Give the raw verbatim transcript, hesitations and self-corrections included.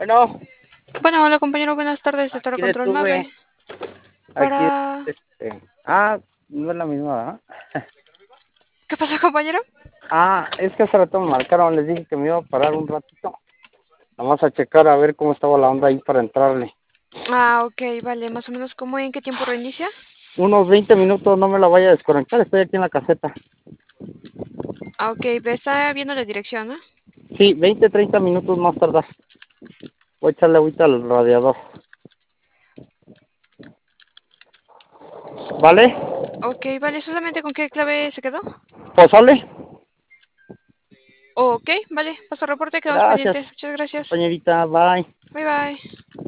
Bueno, Bueno, hola compañero, buenas tardes, Sector aquí Control detuve, nueve. aquí, Para... este, ah, no es la misma, ¿verdad? ¿Qué pasa, compañero? Ah, es que hace rato me marcaron, les dije que me iba a parar un ratito, vamos a checar a ver cómo estaba la onda ahí para entrarle. Ah, ok, vale, más o menos cómo y en qué tiempo reinicia. Unos veinte minutos, no me la vaya a desconectar, estoy aquí en la caseta. Ah, ok, pero está viendo la dirección, ¿no? Sí, veinte, treinta minutos más tardar. Voy a echarle ahorita al radiador. ¿Vale? Ok, vale, solamente con qué clave se quedó. Pozole. Ok, vale, paso reporte, quedamos Gracias, pendientes. Muchas gracias. compañerita, bye. Bye bye.